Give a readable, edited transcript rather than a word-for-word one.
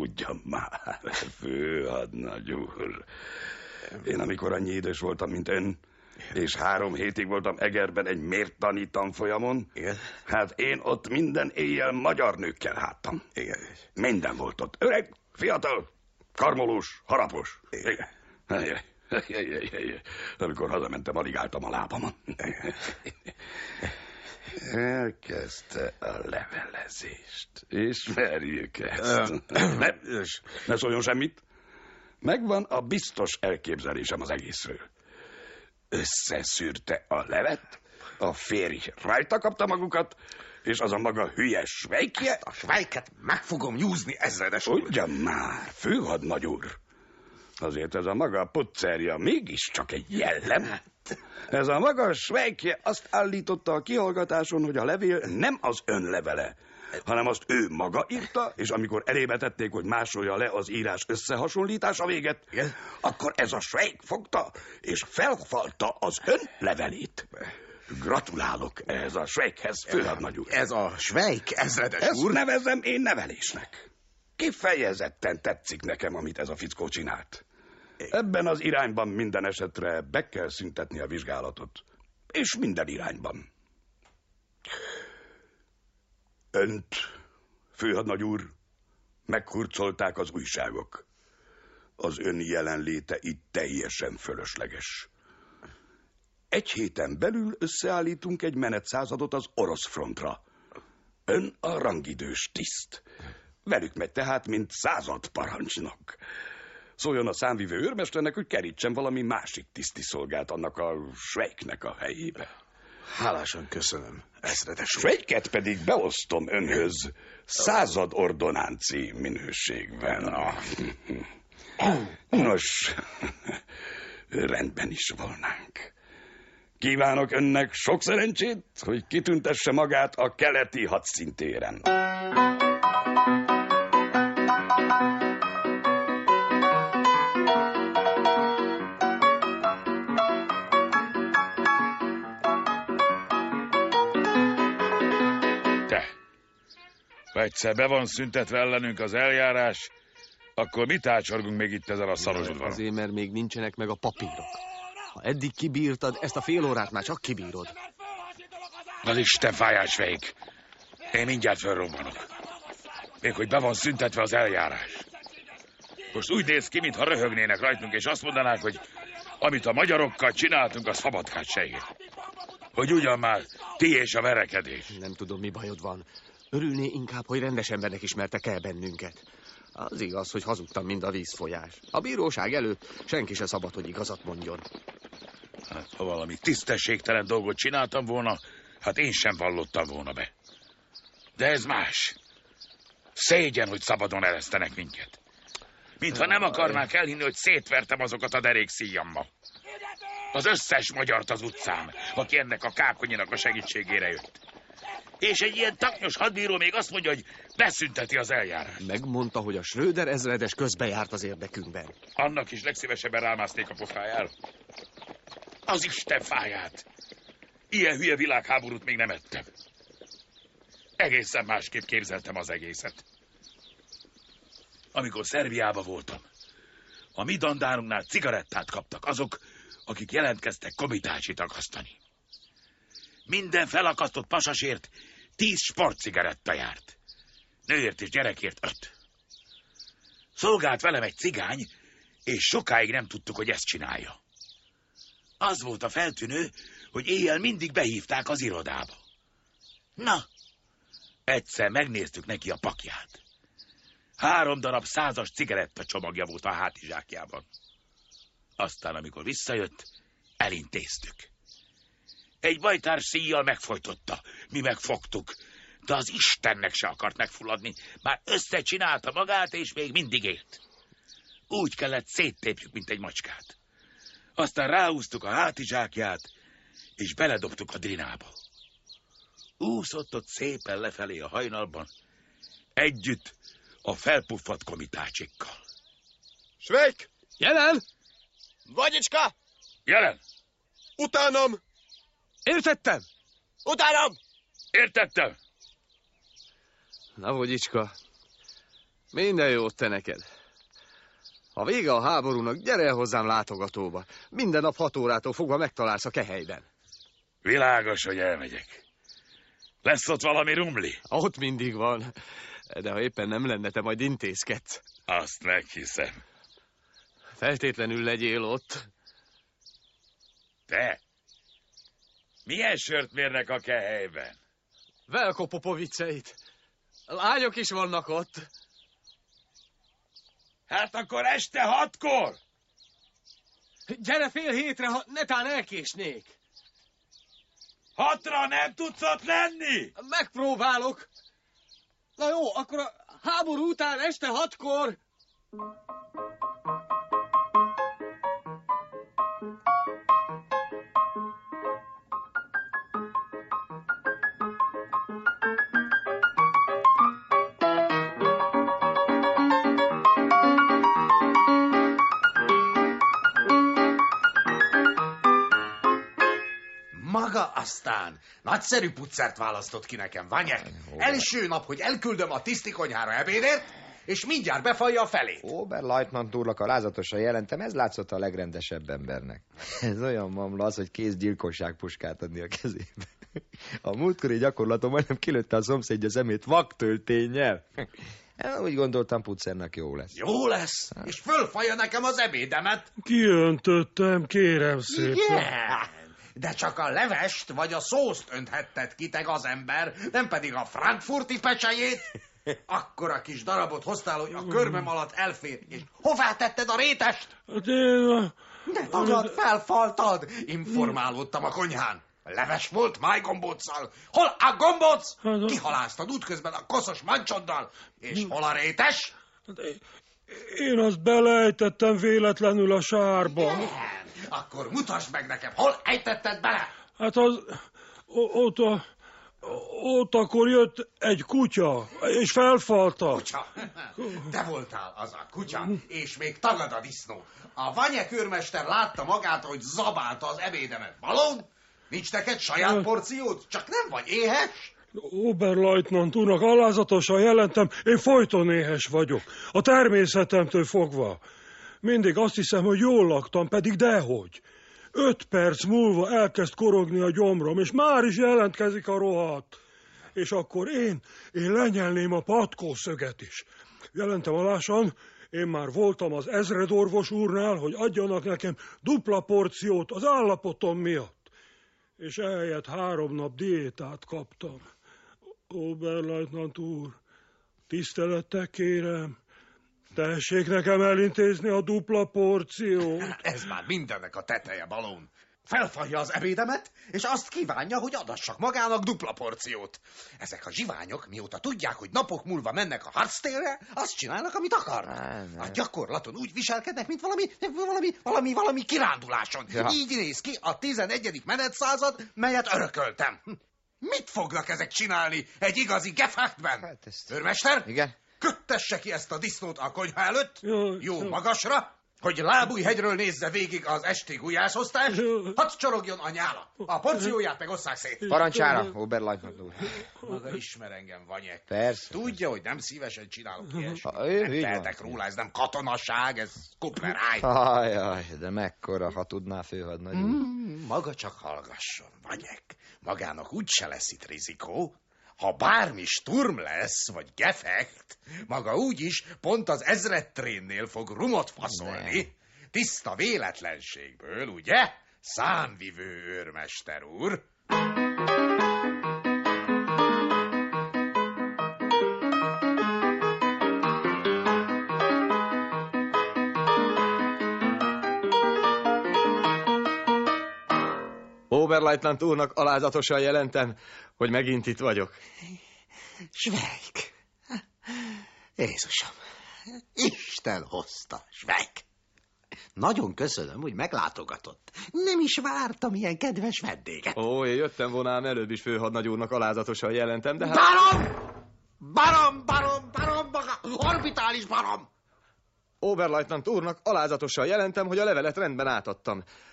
Ugyan már, főhadnagy úr. Én amikor annyi idős voltam, mint ön, és 3 hétig voltam Egerben egy mértani tanfolyamon, igen. Hát én ott minden éjjel magyar nőkkel láttam. Igen. Minden volt ott. Öreg, fiatal, karmolós, harapos. Igen. Amikor hazamentem, alig álltam a lábamon. Elkezdte a levelezést. Ismerjük ezt. Ne szóljon semmit. Megvan a biztos elképzelésem az egészről. Összeszűrte a levet, a férj rajta kapta magukat, és az a maga hülye svejkje... A svejket meg fogom nyúzni, ezredes úr. Ugyan már, főhadnagy úr. Azért ez a maga puccerja mégiscsak egy jellem. Ez a maga svejkje azt állította a kihallgatáson, hogy a levél nem az ön levele, hanem azt ő maga írta, és amikor elébe tették, hogy másolja le az írás összehasonlítása véget, igen? Akkor ez a svejk fogta, és felfalta az ön levelét. Gratulálok ehhez a svejkhez, főhadnagy úr. Ez a svejk, ezredes Ezt úr? nevezem én nevelésnek. Kifejezetten tetszik nekem, amit ez a fickó csinált. Ebben az irányban minden esetre be kell szüntetni a vizsgálatot. És minden irányban. Önt, főhadnagy úr, meghurcolták az újságok. Az ön jelenléte itt teljesen fölösleges. 1 héten belül összeállítunk egy menetszázadot az orosz frontra. Ön a rangidős tiszt. Velük megy tehát, mint századparancsnok. Szóljon a számvivő őrmesternek, hogy kerítsen valami másik tiszti szolgát annak a svejknek a helyébe. Hálásan köszönöm, ezredes úr. Svejket pedig beosztom önhöz századordonánci minőségben. Nos, rendben is volnánk. Kívánok önnek sok szerencsét, hogy kitüntesse magát a keleti hadszintéren. Ha egyszer be van szüntetve ellenünk az eljárás, akkor mit ácsorgunk még itt ezen a szaros udvaron? Azért, mert még nincsenek meg a papírok. Ha eddig kibírtad, ezt a fél órát már csak kibírod. Az Isten fájás fejék. Én mindjárt fölrobbanok. Még hogy be van szüntetve az eljárás. Most úgy néz ki, mintha röhögnének rajtunk, és azt mondanák, hogy amit a magyarokkal csináltunk, az szabadkát se ér. Hogy ugyan már ti és a verekedés. Nem tudom, mi bajod van. Örülné inkább, hogy rendes embernek ismertek el bennünket. Az igaz, hogy hazudtam, mind a vízfolyás. A bíróság előtt senki se szabad, hogy igazat mondjon. Hát, ha valami tisztességtelen dolgot csináltam volna, hát én sem vallottam volna be. De ez más. Szégyen, hogy szabadon eresztenek minket. Mintha nem akarnák elhinni, hogy szétvertem azokat a derék szíjammal. Az összes magyart az utcán, aki ennek a kákonyinak a segítségére jött. És egy ilyen taknyos hadbíró még azt mondja, hogy beszünteti az eljárást. Megmondta, hogy a Schröder ezredes közbejárt az érdekünkben. Annak is legszívesebben rámásznék a pofájára. Az Isten fáját! Ilyen hülye világháborút még nem ettem. Egészen másképp képzeltem az egészet. Amikor Szerbiába voltam, a mi dandárunknál cigarettát kaptak azok, akik jelentkeztek komitácsit akasztani. Minden felakasztott pasasért 10 sportcigaretta járt. Nőért és gyerekért 5. Szolgált velem egy cigány, és sokáig nem tudtuk, hogy ezt csinálja. Az volt a feltűnő, hogy éjjel mindig behívták az irodába. Na, egyszer megnéztük neki a pakját. 3 darab 100-as cigaretta csomagja volt a hátizsákjában. Aztán, amikor visszajött, elintéztük. Egy bajtárs szíjjal megfojtotta, mi megfogtuk, de az Istennek se akart megfulladni, már összecsinálta magát, és még mindig élt. Úgy kellett széttépjük, mint egy macskát. Aztán ráhúztuk a hátizsákját, és beledobtuk a drinába. Úszott ott szépen lefelé a hajnalban, együtt a felpuffadt komitácsikkal. Svejk! Jelen! Vagyicska! Jelen! Utánom! Értettem! Utánom! Értettem! Na, Vagyicska, Minden jót te neked. Ha vége a háborúnak, gyere el hozzám látogatóba. Minden nap 6 órától fogva megtalálsz a Kehelyben. Világos, hogy elmegyek. Lesz ott valami rumli? Ott mindig van. De ha éppen nem lenne, te majd intézkedsz. Azt meghiszem. Feltétlenül legyél ott. Te? Milyen sört mérnek a Kehelyben? Velko Popoviceit. Lányok is vannak ott. Hát akkor este 6-kor? Gyere 6:30, ha netán elkésnék. 6-ra nem tudsz ott lenni? Megpróbálok. Na jó, akkor a háború után este 6-kor. Maga aztán nagyszerű puccert választott ki nekem, Vanyek. Első nap, hogy elküldöm a tisztikonyhára ebédért, és mindjárt befalja a felét. Oberleutnant úrnak alázatosan jelentem, ez látszott a legrendesebb embernek. Ez olyan mamla az, hogy kész gyilkosságpuskát adni a kezébe. A múltkori gyakorlatom majdnem kilőtte a szomszédja szemét vaktölténnyel. Úgy gondoltam, puccernak jó lesz. Jó lesz, és fölfalja nekem az ebédemet. Kiöntöttem, kérem szépen. Igen. De csak a levest vagy a szószt önthetted ki, te gazember, nem pedig a frankfurti pecsejét. Akkora kis darabot hoztál, hogy a körmem alatt elfér, és hová tetted a rétest? Hát én... De tagad felfaltad, informálódtam a konyhán. Leves volt májgombóccal. Hol a gombóc? Kihaláztad útközben a koszos mancsoddal. És hol a rétes? Én azt belejtettem véletlenül a sárba. Igen. Akkor mutasd meg nekem, hol ejtetted bele? Hát az... Ott akkor jött egy kutya, és felfalta. Kutya? Te voltál az a kutya, és még tagad a disznó. A Vanyek őrmester látta magát, hogy zabálta az ebédemet. Balon? Nincs neked saját porciód? Csak nem vagy éhes? Oberleutnant úrnak alázatosan jelentem, én folyton éhes vagyok. A természetemtől fogva. Mindig azt hiszem, hogy jól laktam, pedig dehogy. 5 perc múlva elkezd korogni a gyomrom, és már is jelentkezik a rohadt. És akkor én lenyelném a patkószöget is. Jelentem alásan, én már voltam az ezredorvos úrnál, hogy adjanak nekem dupla porciót az állapotom miatt. És ehelyett 3 nap diétát kaptam. Oberleutnant úr, tisztelettel kérem, tessék nekem elintézni a dupla porciót. Ez már mindennek a teteje, Balón. Felfalja az ebédemet, és azt kívánja, hogy adassak magának dupla porciót. Ezek a zsiványok, mióta tudják, hogy napok múlva mennek a harctérre, azt csinálnak, amit akarnak. A gyakorlaton úgy viselkednek, mint valami kiránduláson. Ja. Így néz ki a 11. menetszázad, melyet örököltem. Mit fognak ezek csinálni egy igazi gefechtben? Hát ezt... Őrmester? Igen? Köttesse ki ezt a disznót a konyha előtt, jó magasra, hogy Lábújhegyről nézze végig az esti gulyásosztást, hadd csorogjon a nyála. A porcióját meg osszák szét. Parancsára, Oberleutnant úr. Maga ismer engem, Vanyek. Persze. Tudja, hogy nem szívesen csinálok ilyesmit. Nem tehetek róla, ez nem katonaság, ez kupleráj. Ajaj, de mekkora, ha tudná főhadnagy úr. Maga csak hallgasson, Vanyek. Magának úgyse lesz itt rizikó. Ha bármi sturm lesz, vagy gefekt, maga úgyis pont az ezredtrénnél fog rumot faszolni. Tiszta véletlenségből, ugye? Számvivő őrmester úr. Oberleutnant úrnak alázatosan jelentem, hogy megint itt vagyok. Schweik. Jézusom, Isten hozta, Schweik. Nagyon köszönöm, hogy meglátogatott. Nem is vártam ilyen kedves vendéget. Ó, én jöttem volna ám előbb is főhadnagy úrnak alázatosan jelentem, de hát... Barom, maga, orbitális barom! Oberleutnant úrnak alázatosan jelentem, hogy a levelet rendben átadtam.